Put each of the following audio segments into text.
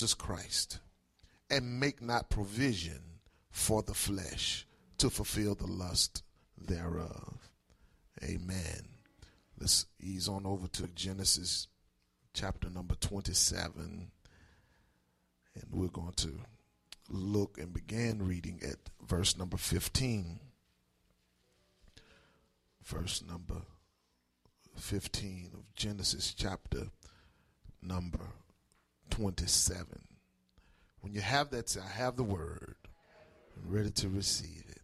Jesus Christ, and make not provision for the flesh to fulfill the lust thereof. Amen. Let's ease on over to Genesis chapter number 27, and we're going to look and begin reading at verse number 15. Verse number 15 of Genesis chapter number 27. When you have that, say, I have the word. I'm ready to receive it.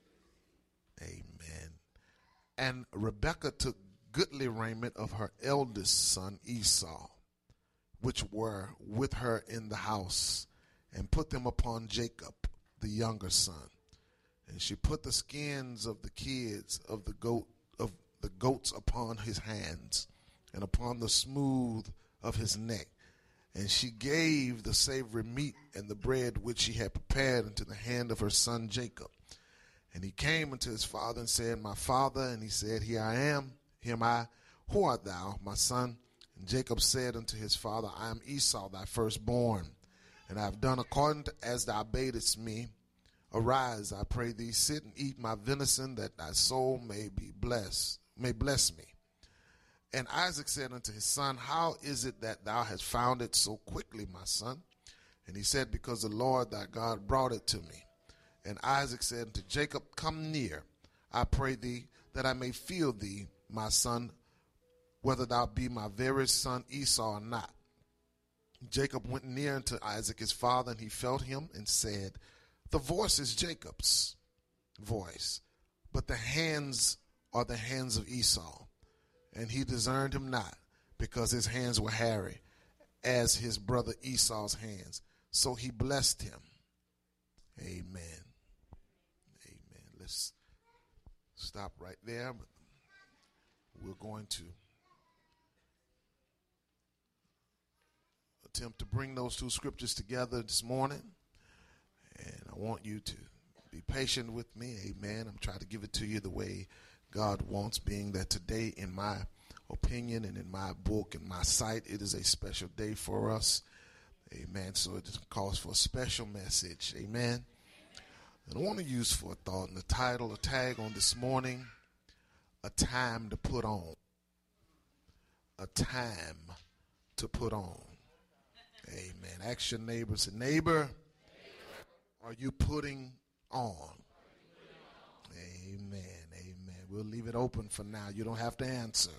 Amen. And Rebekah took goodly raiment of her eldest son Esau, which were with her in the house, and put them upon Jacob, the younger son. And she put the skins of the kids of the goats upon his hands, and upon the smooth of his neck. And she gave the savory meat and the bread which she had prepared into the hand of her son Jacob. And he came unto his father and said, My father. And he said, Here I am. Here am I. Who art thou, my son? And Jacob said unto his father, I am Esau, thy firstborn, and I have done according to as thou badest me. Arise, I pray thee, sit and eat my venison, that thy soul may bless me. And Isaac said unto his son, How is it that thou hast found it so quickly, my son? And he said, Because the Lord thy God brought it to me. And Isaac said unto Jacob, Come near, I pray thee, that I may feel thee, my son, whether thou be my very son Esau or not. Jacob went near unto Isaac his father, and he felt him, and said, The voice is Jacob's voice, but the hands are the hands of Esau. And he discerned him not, because his hands were hairy, as his brother Esau's hands. So he blessed him. Amen. Amen. Let's stop right there. We're going to attempt to bring those two scriptures together this morning. And I want you to be patient with me. Amen. I'm trying to give it to you the way God wants, being that today, in my opinion and in my book and my sight, it is a special day for us. Amen. So it calls for a special message. Amen. And I want to use for a thought in the title, a tag on this morning, A Time to Put On. A time to put on. Amen. Ask your neighbor, say, neighbor, are you putting on? Amen. Amen. We'll leave it open for now. You don't have to answer.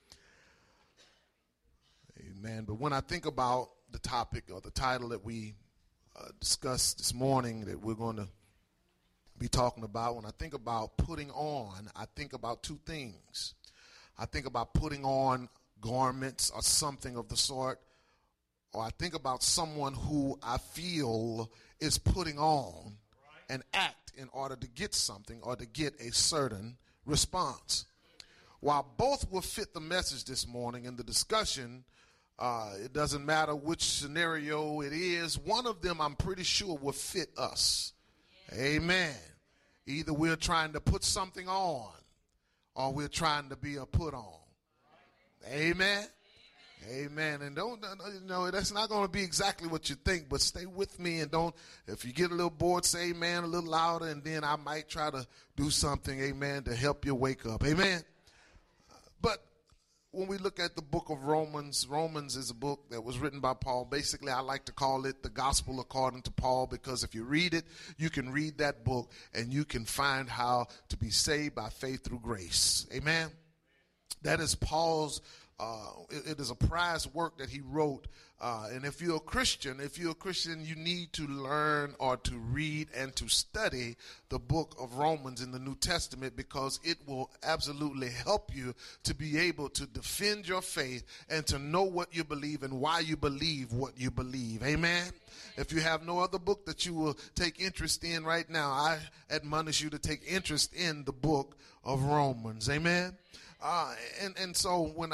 Amen. But when I think about the topic or the title that we discussed this morning that we're going to be talking about, when I think about putting on, I think about two things. I think about putting on garments or something of the sort, or I think about someone who I feel is putting on an act in order to get something or to get a certain response. While both will fit the message this morning in the discussion, it doesn't matter which scenario it is, one of them I'm pretty sure will fit us. Amen. Either we're trying to put something on or we're trying to be a put on. Amen. Amen. And don't, that's not going to be exactly what you think, but stay with me and don't, if you get a little bored, say amen a little louder, and then I might try to do something, amen, to help you wake up. Amen. But when we look at the book of Romans, Romans is a book that was written by Paul. Basically, I like to call it the gospel according to Paul, because if you read it, you can read that book and you can find how to be saved by faith through grace. Amen. That is Paul's, it is a prized work that he wrote. And if you're a Christian, you need to learn or to read and to study the book of Romans in the New Testament, because it will absolutely help you to be able to defend your faith and to know what you believe and why you believe what you believe. Amen. If you have no other book that you will take interest in right now, I admonish you to take interest in the book of Romans. Amen. And so when I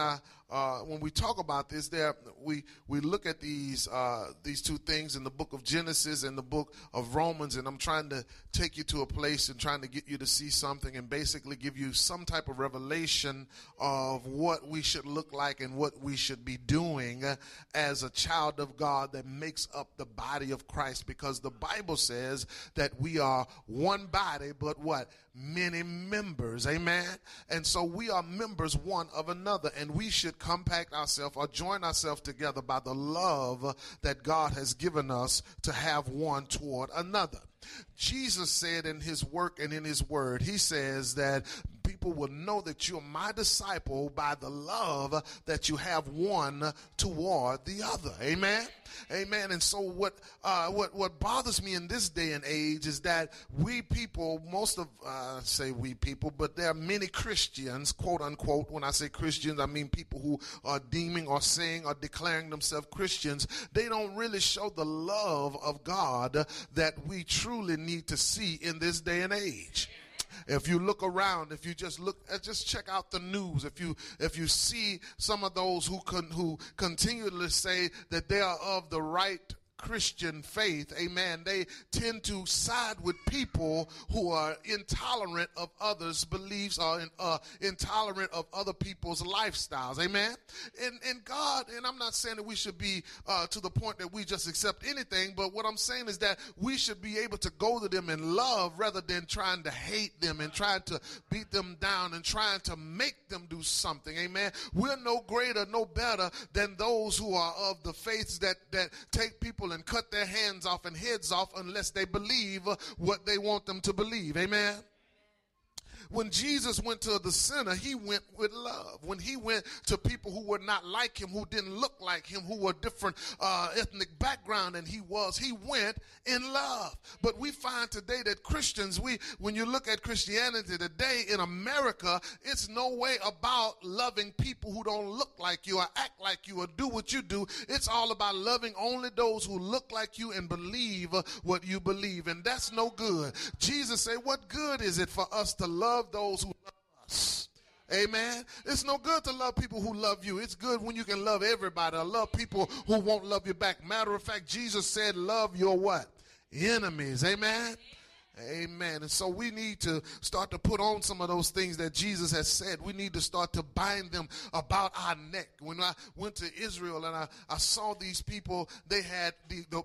when we talk about this, we look at these two things in the book of Genesis and the book of Romans, and I'm trying to take you to a place and trying to get you to see something and basically give you some type of revelation of what we should look like and what we should be doing as a child of God that makes up the body of Christ, because the Bible says that we are one body, but what? Many members. Amen. And so we are members one of another, and we should compact ourselves or join ourselves together by the love that God has given us to have one toward another. Jesus said in his work and in his word, he says that people will know that you're my disciple by the love that you have one toward the other. Amen. Amen. And so what bothers me in this day and age is that we people, say we people, but there are many Christians, quote unquote. When I say Christians, I mean people who are deeming or saying or declaring themselves Christians. They don't really show the love of God that we truly need to see in this day and age. If you look around, if you just check out the news. If you see some of those who continually say that they are of the right Christian faith, amen, they tend to side with people who are intolerant of others' beliefs or intolerant of other people's lifestyles, amen. And God, and I'm not saying that we should be to the point that we just accept anything, but what I'm saying is that we should be able to go to them in love rather than trying to hate them and trying to beat them down and trying to make them do something, amen. We're no greater, no better than those who are of the faiths that take people and cut their hands off and heads off unless they believe what they want them to believe. Amen. When Jesus went to the sinner, he went with love. When he went to people who were not like him, who didn't look like him, who were different ethnic background than he went in love. But we find today that Christians, when you look at Christianity today in America, it's no way about loving people who don't look like you or act like you or do what you do. It's all about loving only those who look like you and believe what you believe. And that's no good. Jesus said, what good is it for us to love those who love us? Amen. It's no good to love people who love you. It's good when you can love everybody or love people who won't love you back. Matter of fact, Jesus said, love your what? Enemies. Amen. Amen. And so we need to start to put on some of those things that Jesus has said. We need to start to bind them about our neck. When I went to Israel and I saw these people, they had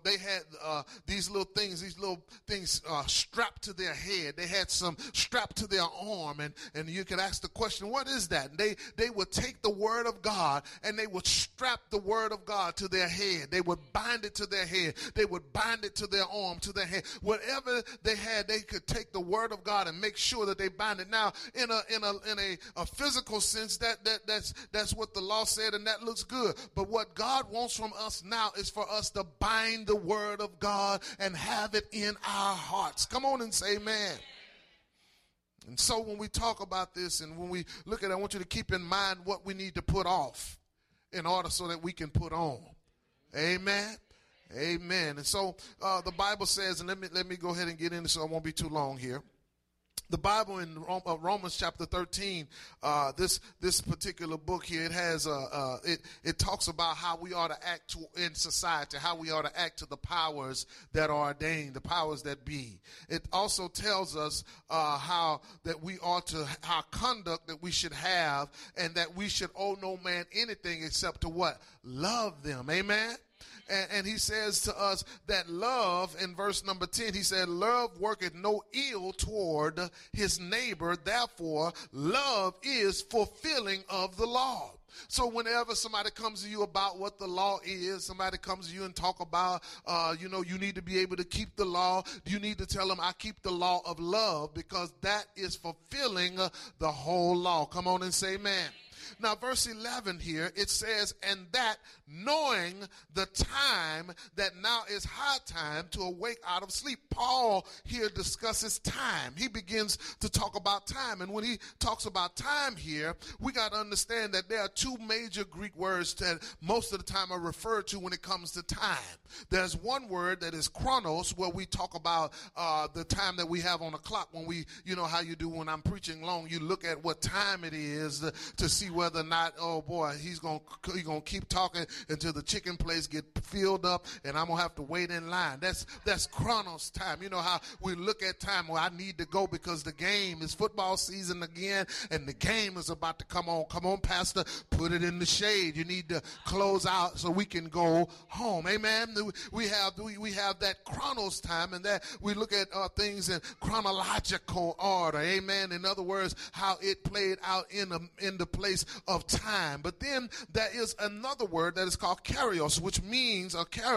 these little things strapped to their head. They had some strapped to their arm, and you could ask the question, what is that? And they would take the word of God and they would strap the word of God to their head. They would bind it to their head. They would bind it to their arm, to their head. Whatever they had, they could take the word of God and make sure that they bind it. Now, in a physical sense, that's what the law said, and that looks good. But what God wants from us now is for us to bind the word of God and have it in our hearts. Come on and say amen. And so when we talk about this and when we look at it, I want you to keep in mind what we need to put off in order so that we can put on. Amen. Amen. And so the Bible says, and let me go ahead and get into, so I won't be too long here. The Bible in Romans chapter 13, this particular book here, it has it talks about how we ought to act in society, how we ought to act to the powers that are ordained, the powers that be. It also tells us how that we ought to, our conduct that we should have, and that we should owe no man anything except to what? Love them. Amen. And he says to us that love, in verse number 10, he said, love worketh no ill toward his neighbor. Therefore, love is fulfilling of the law. So whenever somebody comes to you about what the law is, somebody comes to you and talk about, you need to be able to keep the law. You need to tell them, I keep the law of love, because that is fulfilling the whole law. Come on and say amen. Now, verse 11 here, it says, and that knowing the time, that now is high time to awake out of sleep. Paul here discusses time. He begins to talk about time. And when he talks about time here, we got to understand that there are two major Greek words that most of the time are referred to when it comes to time. There's one word that is chronos, where we talk about the time that we have on the clock. When we, how you do when I'm preaching long, you look at what time it is to see whether or not, oh boy, he's gonna keep talking until the chicken place get filled up and I'm gonna have to wait in line. That's Chronos time. You know how we look at time where I need to go because the game is football season again and the game is about to come on. Come on, Pastor, put it in the shade. You need to close out so we can go home. Amen. We have that Chronos time, and that we look at things in chronological order. Amen. In other words, how it played out in the place of time. But then there is another word that is called kairos, which means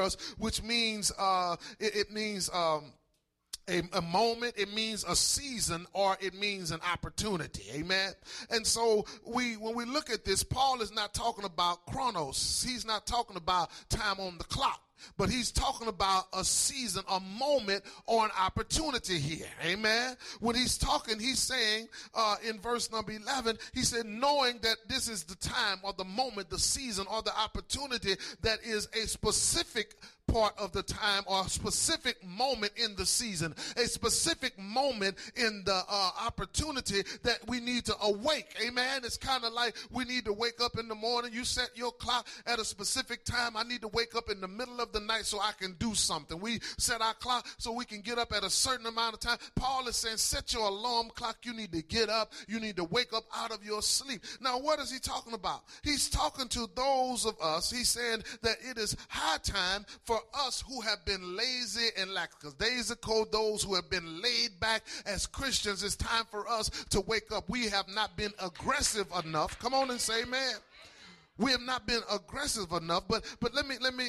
a moment, it means a season, or it means an opportunity. Amen. And so when we look at this, Paul is not talking about chronos. He's not talking about time on the clock. But he's talking about a season, a moment, or an opportunity here. Amen. When he's talking, he's saying in verse number 11, he said, knowing that this is the time or the moment, the season or the opportunity that is a specific part of the time or a specific moment in the season, a specific moment in the opportunity that we need to awake. Amen. It's kind of like we need to wake up in the morning. You set your clock at a specific time. I need to wake up in the middle of the night so I can do something. We set our clock so we can get up at a certain amount of time. Paul is saying, set your alarm clock. You need to get up. You need to wake up out of your sleep. Now, what is he talking about? He's talking to those of us. He's saying that it is high time for us who have been lazy and lackadaisical, those who have been laid back as Christians. It's time for us to wake up. We have not been aggressive enough. Come on and say amen. We have not been aggressive enough, but let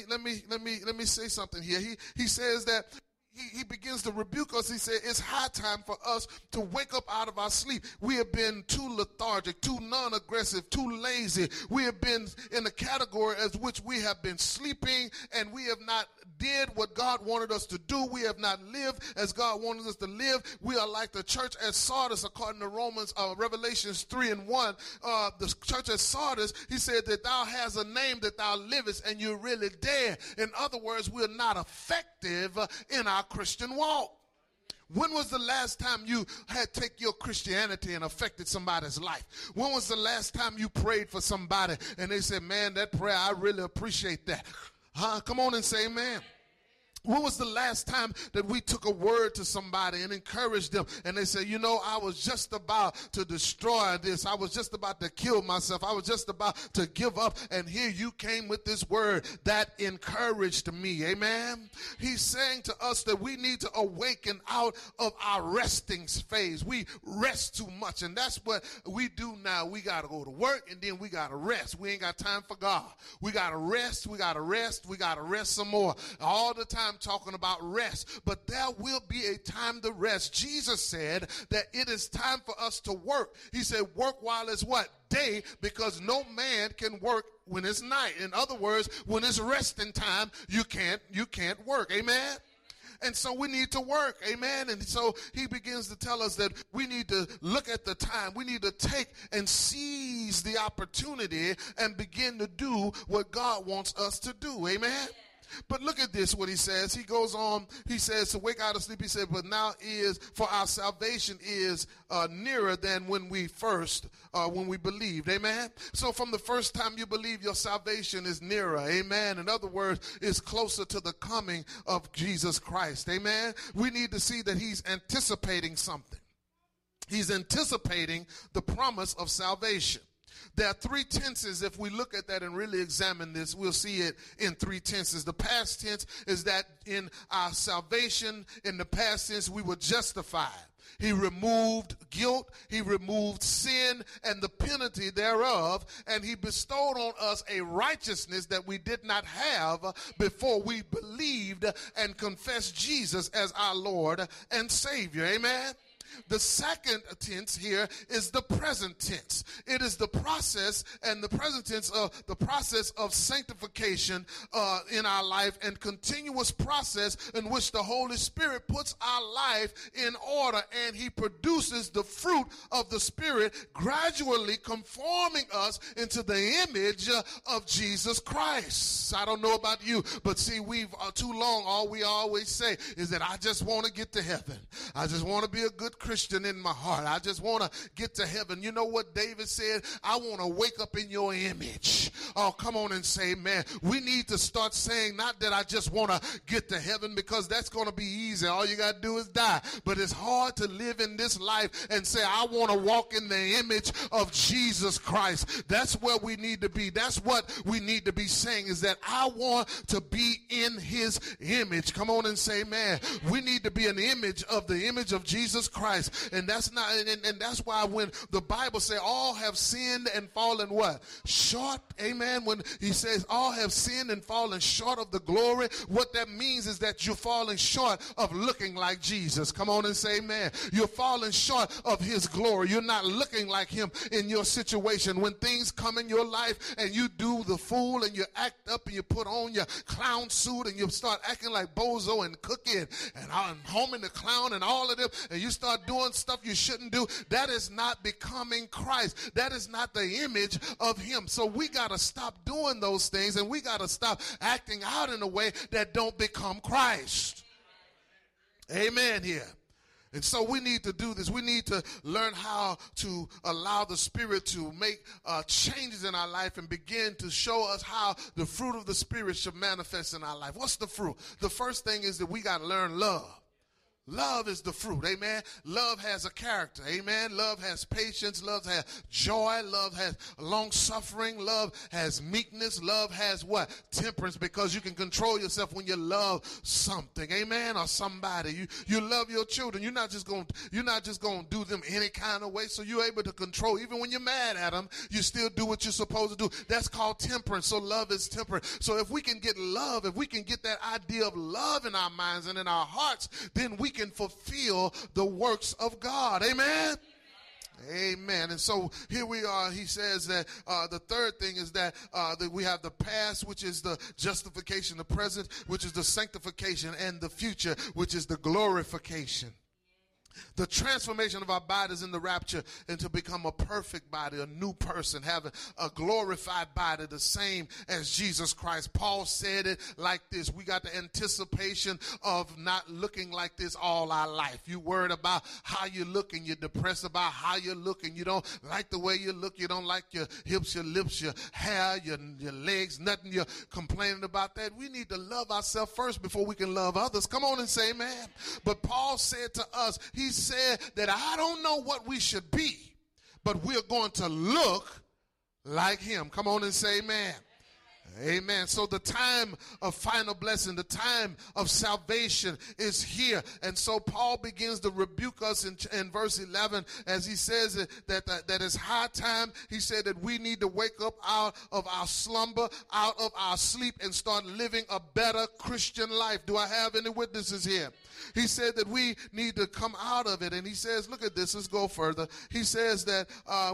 me say something here. He says that he begins to rebuke us. He said it's high time for us to wake up out of our sleep. We have been too lethargic, too non-aggressive, too lazy. We have been in a category as which we have been sleeping, and we have not did what God wanted us to do. We have not lived as God wanted us to live. We are like the church at Sardis, according to Revelations 3:1. The church at Sardis, he said that thou hast a name that thou livest, and you're really dead. In other words, we're not effective in our Christian walk. When was the last time you had take your Christianity and affected somebody's life? When was the last time you prayed for somebody and they said, man, that prayer, I really appreciate that. Come on and say amen. When was the last time that we took a word to somebody and encouraged them and they said, you know, I was just about to destroy this. I was just about to kill myself. I was just about to give up. And here you came with this word that encouraged me. Amen. He's saying to us that we need to awaken out of our resting phase. We rest too much. And that's what we do now. We got to go to work and then we got to rest. We ain't got time for God. We got to rest. We got to rest. We got to rest some more. All the time talking about rest, but there will be a time to rest. Jesus said that it is time for us to work. He said work while it's what? Day, because no man can work when it's night. In other words, when it's resting time, you can't work. Amen. And so we need to work. Amen. And so he begins to tell us that we need to look at the time. We need to take and seize the opportunity and begin to do what God wants us to do. Amen. But look at this, what he says. He goes on, he says, to wake out of sleep, he said, but now is, for our salvation is nearer than when we believed. Amen? So from the first time you believe, your salvation is nearer. Amen? In other words, it's closer to the coming of Jesus Christ. Amen? We need to see that he's anticipating something. He's anticipating the promise of salvation. There are three tenses. If we look at that and really examine this, we'll see it in three tenses. The past tense is that in our salvation, in the past tense, we were justified. He removed guilt, he removed sin and the penalty thereof, and he bestowed on us a righteousness that we did not have before we believed and confessed Jesus as our Lord and Savior. Amen? The second tense here is the present tense. It is the process and the present tense of the process of sanctification in our life, and continuous process in which the Holy Spirit puts our life in order, and he produces the fruit of the Spirit, gradually conforming us into the image of Jesus Christ. I don't know about you, but see, we've too long, all we always say is that I just want to get to heaven. I just want to be a good Christian in my heart. I just want to get to heaven. You know what David said? I want to wake up in your image. Oh, come on and say, man, we need to start saying, not that I just want to get to heaven, because that's going to be easy. All you got to do is die. But it's hard to live in this life and say, I want to walk in the image of Jesus Christ. That's where we need to be. That's what we need to be saying, is that I want to be in his image. Come on and say, man, we need to be an image of the image of Jesus Christ. And that's not, and that's why when the Bible says all have sinned and fallen what? Short. Amen. When he says all have sinned and fallen short of the glory, what that means is that you're falling short of looking like Jesus. Come on and say amen. You're falling short of his glory. You're not looking like him in your situation. When things come in your life and you do the fool and you act up and you put on your clown suit and you start acting like Bozo and Cookie and Home and the Clown and all of them, and you start doing stuff you shouldn't do, that is not becoming Christ. That is not the image of him. So we got to stop doing those things, and we got to stop acting out in a way that don't become Christ. Amen here. And so we need to do this. We need to learn how to allow the Spirit to make changes in our life and begin to show us how the fruit of the Spirit should manifest in our life. What's the fruit? The first thing is that we got to learn love. Love is the fruit, amen. Love has a character, amen. Love has patience, love has joy, love has long suffering, love has meekness, love has what? Temperance, because you can control yourself when you love something, amen, or somebody. You love your children. You're not just going to do them any kind of way, so you're able to control. Even when you're mad at them, you still do what you're supposed to do. That's called temperance. So love is temperate. So if we can get love, if we can get that idea of love in our minds and in our hearts, then we can fulfill the works of God. Amen. Amen. And so here we are. He says that the third thing is that we have the past, which is the justification, the present, which is the sanctification, and the future, which is the glorification. The transformation of our bodies in the rapture and to become a perfect body, a new person, having a glorified body, the same as Jesus Christ. Paul said it like this. We got the anticipation of not looking like this all our life. You worried about how you're looking. You're depressed about how you're looking. You don't like the way you look. You don't like your hips, your lips, your hair, your legs, nothing. You're complaining about that. We need to love ourselves first before we can love others. Come on and say amen. But Paul said to us, he said that I don't know what we should be, but we're going to look like him. Come on and say amen. Amen. So the time of final blessing, the time of salvation is here. And so Paul begins to rebuke us in verse 11 as he says that it's high time. He said that we need to wake up out of our slumber, out of our sleep, and start living a better Christian life. Do I have any witnesses here? He said that we need to come out of it. And he says, look at this. Let's go further. He says that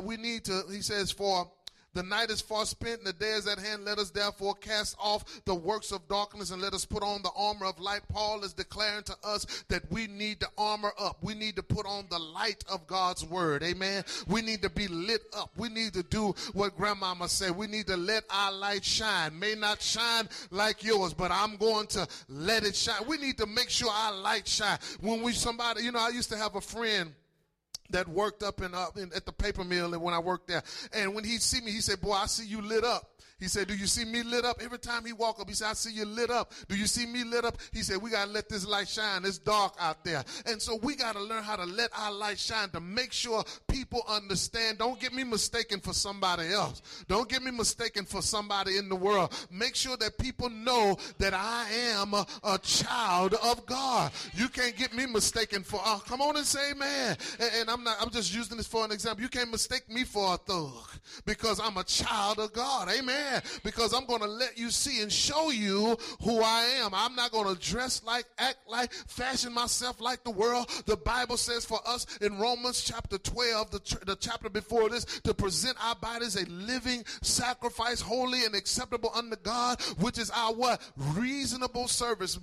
he says, for the night is far spent and the day is at hand. Let us therefore cast off the works of darkness and let us put on the armor of light. Paul is declaring to us that we need to armor up. We need to put on the light of God's word. Amen. We need to be lit up. We need to do what grandmama said. We need to let our light shine. May not shine like yours, but I'm going to let it shine. We need to make sure our light shine. When I used to have a friend that worked up at the paper mill, and when I worked there, and when he'd see me, he said, boy, I see you lit up. He said, do you see me lit up? Every time he walk up, he said, I see you lit up. Do you see me lit up? He said, we got to let this light shine. It's dark out there. And so we got to learn how to let our light shine to make sure people understand. Don't get me mistaken for somebody else. Don't get me mistaken for somebody in the world. Make sure that people know that I am a child of God. You can't get me mistaken for, come on and say amen. And I'm just using this for an example. You can't mistake me for a thug because I'm a child of God. Amen. Because I'm going to let you see and show you who I am. I'm not going to dress like, act like, fashion myself like the world. The Bible says for us in Romans chapter 12, the chapter before this, to present our bodies a living sacrifice, holy and acceptable unto God, which is our what? Reasonable service.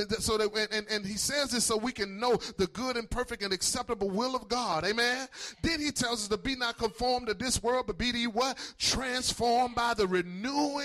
And he says this so we can know the good and perfect and acceptable will of God. Amen. Then he tells us to be not conformed to this world, but be ye what? Transformed by the renewing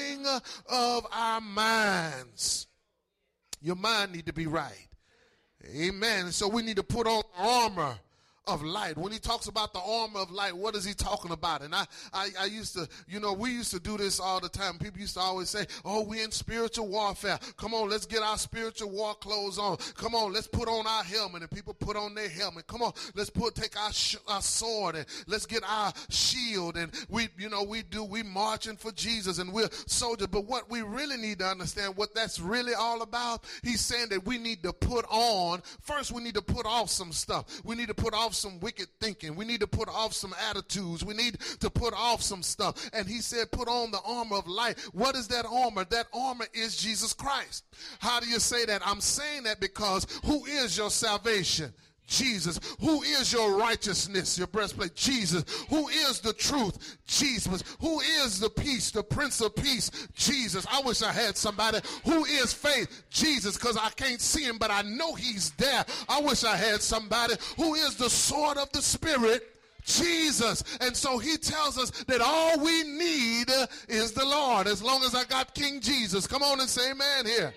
of our minds. Your mind need to be right. Amen. So we need to put on the armor of light. When he talks about the armor of light, what is he talking about? And I used to, we used to do this all the time. People used to always say, oh, we're in spiritual warfare. Come on, let's get our spiritual war clothes on. Come on, let's put on our helmet. And people put on their helmet. Come on, let's take our sword and let's get our shield. And we marching for Jesus and we're soldiers. But what we really need to understand, what that's really all about, he's saying that we need to put on, first we need to put off some stuff. We need to put off some wicked thinking. We need to put off some attitudes. We need to put off some stuff. And he said, put on the armor of light. What is that armor? That armor is Jesus Christ. How do you say that? I'm saying that because who is your salvation? Jesus. Who is your righteousness, your breastplate? Jesus. Who is the truth? Jesus. Who is the peace, the Prince of Peace? Jesus. I wish I had somebody. Who is faith? Jesus, because I can't see him, but I know he's there. I wish I had somebody. Who is the sword of the Spirit? Jesus. And so he tells us that all we need is the Lord. As long as I got King Jesus. Come on and say amen here.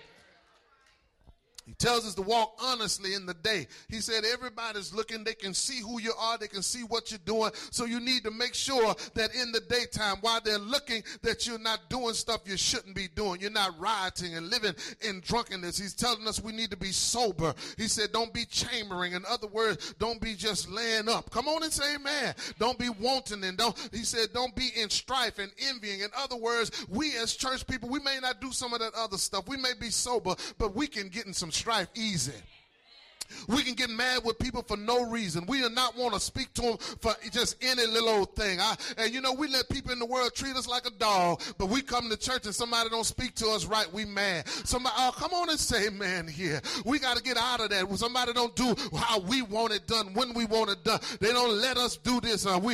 He tells us to walk honestly in the day. He said everybody's looking. They can see who you are. They can see what you're doing. So you need to make sure that in the daytime, while they're looking, that you're not doing stuff you shouldn't be doing. You're not rioting and living in drunkenness. He's telling us we need to be sober. He said don't be chambering. In other words, don't be just laying up. Come on and say amen. Don't be wanting. And he said don't be in strife and envying. In other words, we as church people, we may not do some of that other stuff. We may be sober, but we can get in some strife easy. We can get mad with people for no reason. We do not want to speak to them for just any little old thing. We let people in the world treat us like a dog, but we come to church and somebody don't speak to us right, we mad. Somebody, come on and say amen here. We got to get out of that. When somebody don't do how we want it done, when we want it done, they don't let us do this. We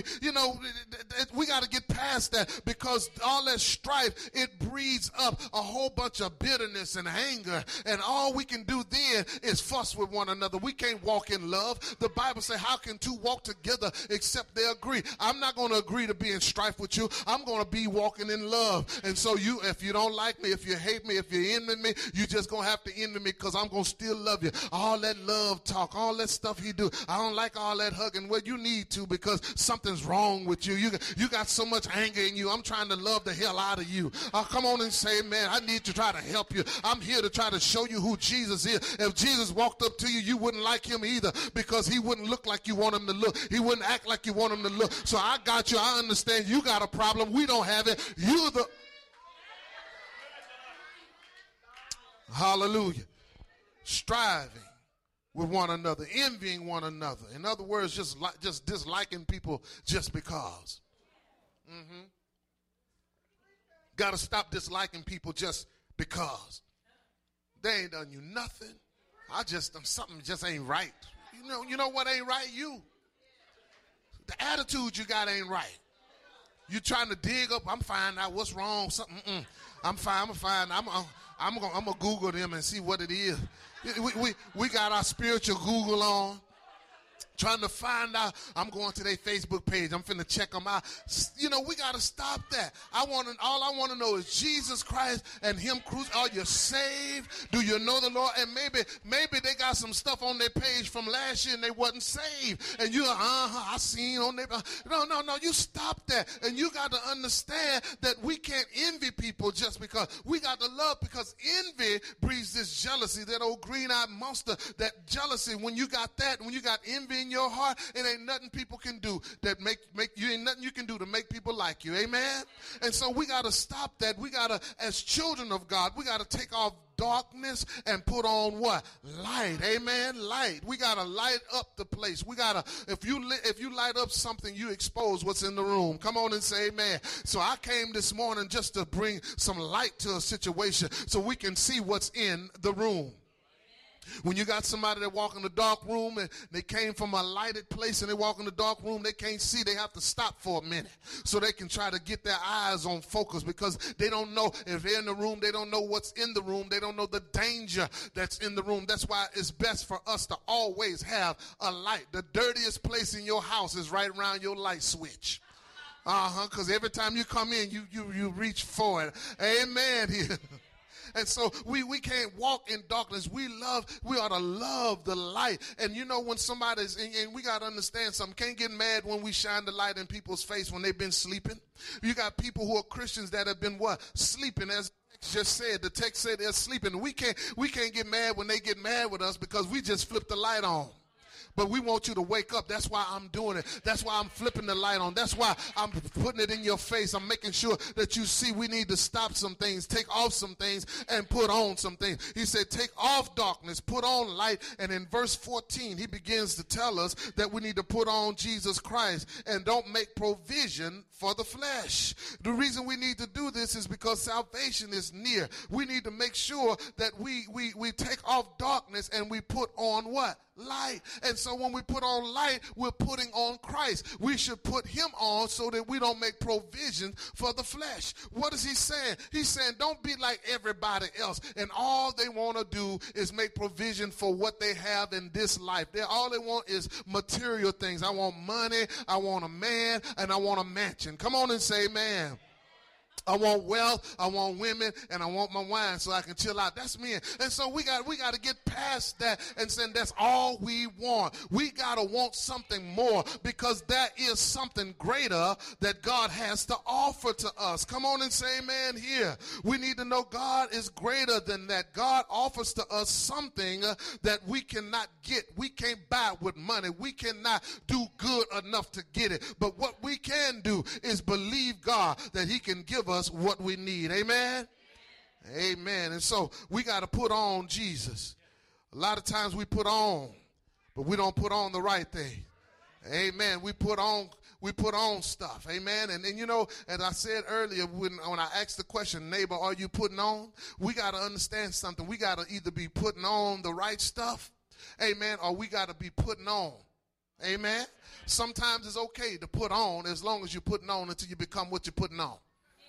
got to get past that, because all that strife, it breeds up a whole bunch of bitterness and anger, and all we can do then is fuss with one another. We can't walk in love. The Bible says, how can two walk together except they agree? I'm not going to agree to be in strife with you. I'm going to be walking in love. And so if you don't like me, if you hate me, if you envy me, you just going to have to envy me, because I'm going to still love you. All that love talk, all that stuff he do, I don't like all that hugging. Well, you need to, because something's wrong with you. You got so much anger in you. I'm trying to love the hell out of you. Come on and say, man, I need to try to help you. I'm here to try to show you who Jesus is. If Jesus walked up to you, you wouldn't like him either, because he wouldn't look like you want him to look. He wouldn't act like you want him to look. So I got you. I understand you got a problem. We don't have it. Hallelujah. Striving with one another, envying one another. In other words, just disliking people just because. Got to stop disliking people just because. They ain't done you nothing. Something just ain't right. You know what ain't right? You. The attitude you got ain't right. You trying to dig up, I'm finding out what's wrong. Something. I'm fine. I'm gonna Google them and see what it is. We got our spiritual Google on, trying to find out. I'm going to their Facebook page. I'm finna check them out. We got to stop that. All I want to know is Jesus Christ and him crucified. Are you saved? Do you know the Lord? And maybe they got some stuff on their page from last year and they wasn't saved. And you're I seen on their. No, you stop that. And you got to understand that we can't envy people just because. We got to love, because envy breeds this jealousy, that old green-eyed monster, that jealousy. When you got envy in your heart, it ain't nothing people can do that ain't nothing you can do to make people like you. Amen. And so we got to stop that. We got to, as children of God, we got to take off darkness and put on what? Light. Amen. Light. We got to light up the place. We got to, if you light up something, you expose what's in the room. Come on and say amen. So I came this morning just to bring some light to a situation so we can see what's in the room. When you got somebody that walk in the dark room and they came from a lighted place and they walk in the dark room, they can't see. They have to stop for a minute so they can try to get their eyes on focus, because they don't know, if they're in the room, they don't know what's in the room. They don't know the danger that's in the room. That's why it's best for us to always have a light. The dirtiest place in your house is right around your light switch. Because every time you come in, you reach for it. Amen. And so we can't walk in darkness. We ought to love the light. And you know, when somebody's, and we got to understand something, can't get mad when we shine the light in people's face when they've been sleeping. You got people who are Christians that have been what? Sleeping, as just said. The text said they're sleeping. We can't get mad when they get mad with us because we just flipped the light on. But we want you to wake up. That's why I'm doing it. That's why I'm flipping the light on. That's why I'm putting it in your face. I'm making sure that you see we need to stop some things, take off some things, and put on some things. He said, take off darkness, put on light. And in verse 14, he begins to tell us that we need to put on Jesus Christ and don't make provision for the flesh. The reason we need to do this is because salvation is near. We need to make sure that we take off darkness and we put on what? Light. And so when we put on light, we're putting on Christ. We should put him on so that we don't make provision for the flesh. What is he saying? He's saying don't be like everybody else, and all they want to do is make provision for what they have in this life. All they want is material things. I want money, I want a man, and I want a mansion. Come on and say amen. I want wealth, I want women, and I want my wine so I can chill out. That's me. And so we got to get past that and say that's all we want. We got to want something more because there is something greater that God has to offer to us. Come on and say amen here. We need to know God is greater than that. God offers to us something that we cannot get. We can't buy with money. We cannot do good enough to get it. But what we can do is believe God that he can give us what we need. Amen? Amen. And so we got to put on Jesus. A lot of times we put on, but we don't put on the right thing. Amen. We put on stuff. Amen. And you know, as I said earlier, when I asked the question, neighbor, are you putting on? We got to understand something. We got to either be putting on the right stuff, amen, or we got to be putting on. Amen. Sometimes it's okay to put on as long as you're putting on until you become what you're putting on.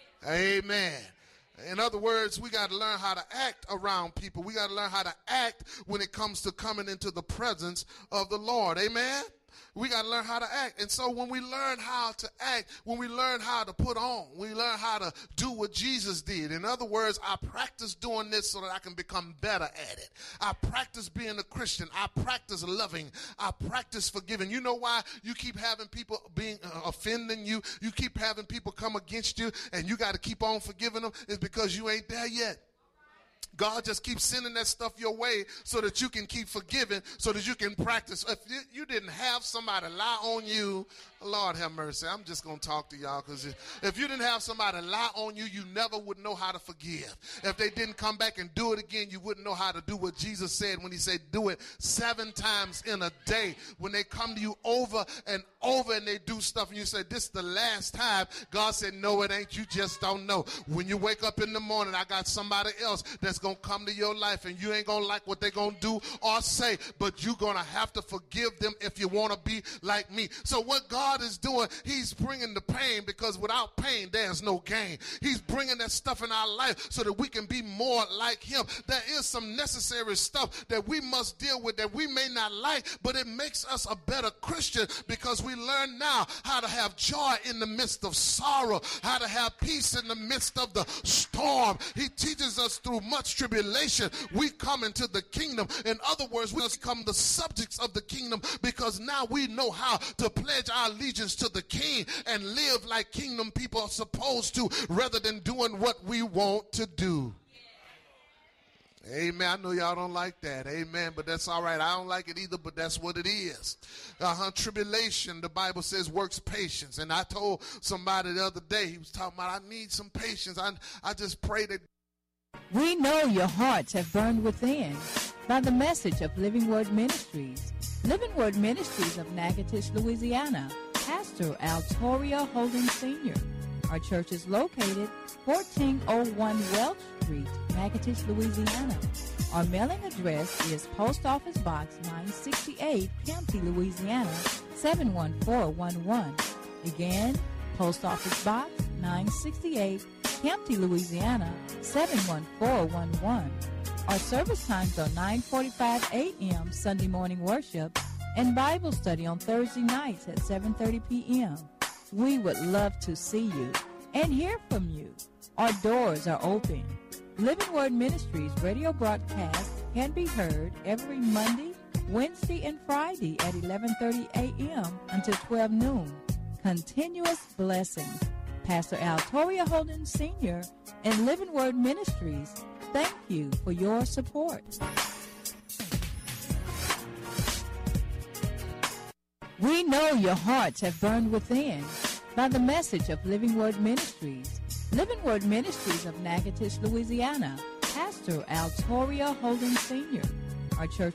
Amen. In other words, we got to learn how to act around people. We got to learn how to act when it comes to coming into the presence of the Lord. Amen. We got to learn how to act. And so when we learn how to act, when we learn how to put on, we learn how to do what Jesus did. In other words, I practice doing this so that I can become better at it. I practice being a Christian. I practice loving. I practice forgiving. You know why you keep having people offending you? You keep having people come against you and you got to keep on forgiving them? It's because you ain't there yet. God just keeps sending that stuff your way so that you can keep forgiving, so that you can practice. If you didn't have somebody lie on you, Lord have mercy. I'm just going to talk to y'all because if you didn't have somebody lie on you, you never would know how to forgive. If they didn't come back and do it again, you wouldn't know how to do what Jesus said when he said do it 7 times in a day. When they come to you over and over and they do stuff and you say, this is the last time, God said, no, it ain't. You just don't know. When you wake up in the morning, I got somebody else that's going to come to your life and you ain't going to like what they're going to do or say, but you're going to have to forgive them if you want to be like me. So what God is doing, he's bringing the pain, because without pain there's no gain. He's bringing that stuff in our life so that we can be more like him. There is some necessary stuff that we must deal with that we may not like, but it makes us a better Christian because we learn now how to have joy in the midst of sorrow, how to have peace in the midst of the storm. He teaches us through much tribulation we come into the kingdom. In other words, we become the subjects of the kingdom because now we know how to pledge our allegiance to the king and live like kingdom people are supposed to, rather than doing what we want to do. Amen. I know y'all don't like that. Amen. But that's all right. I don't like it either, but that's what it is. Tribulation, the Bible says, works patience. And I told somebody the other day, he was talking about, I need some patience. I just pray that. We know your hearts have burned within by the message of Living Word Ministries. Living Word Ministries of Natchitoches, Louisiana. Pastor Altoria Holden Sr. Our church is located 1401 Welch Street, Natchitoches, Louisiana. Our mailing address is Post Office Box 968, Campty, Louisiana, 71411. Again, Post Office Box 968, Campty, Louisiana, 71411. Our service times are 9:45 a.m. Sunday morning worship and Bible study on Thursday nights at 7:30 p.m. We would love to see you and hear from you. Our doors are open. Living Word Ministries radio broadcast can be heard every Monday, Wednesday, and Friday at 11:30 a.m. until 12 noon. Continuous blessings. Pastor Al Toria Holden Sr. and Living Word Ministries, thank you for your support. We know your hearts have burned within by the message of Living Word Ministries. Living Word Ministries of Natchitoches, Louisiana, Pastor Al Toria Holden Sr. Our church